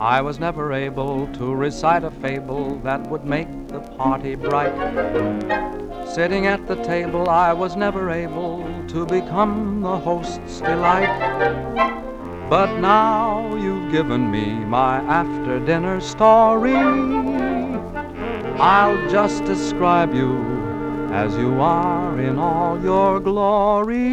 I was never able to recite a fable that would make the party bright. Sitting at the table, I was never able to become the host's delight. But now you've given me my after-dinner story. I'll just describe you as you are in all your glory.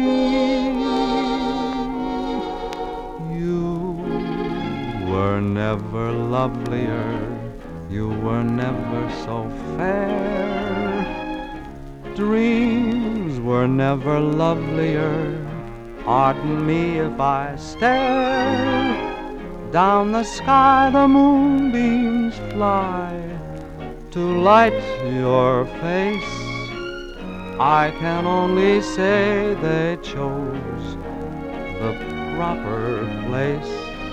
You were never lovelier, you were never so fair. Dreams were never lovelier, pardon me if I stare. Down the sky the moonbeams fly to light your face. I can only say they chose the proper place.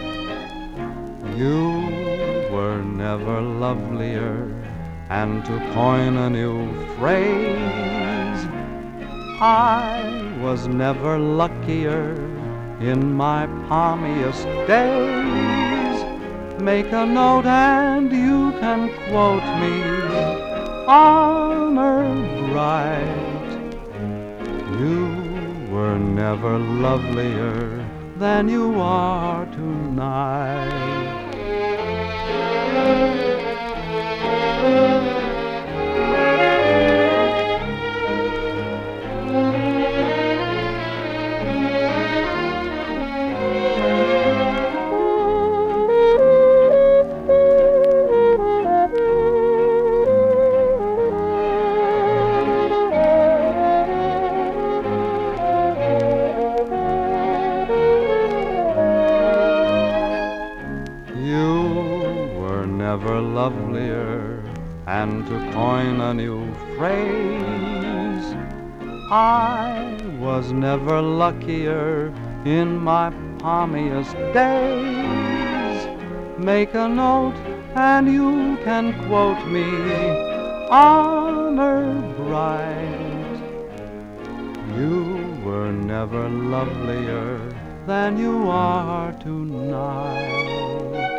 You were never lovelier, and to coin a new phrase, I was never luckier in my palmiest days. Make a note and you can quote me, honor bright. You were never lovelier than you are tonight. Never lovelier, and to coin a new phrase, I was never luckier in my palmiest days. Make a note and you can quote me, honor bright. You were never lovelier than you are tonight.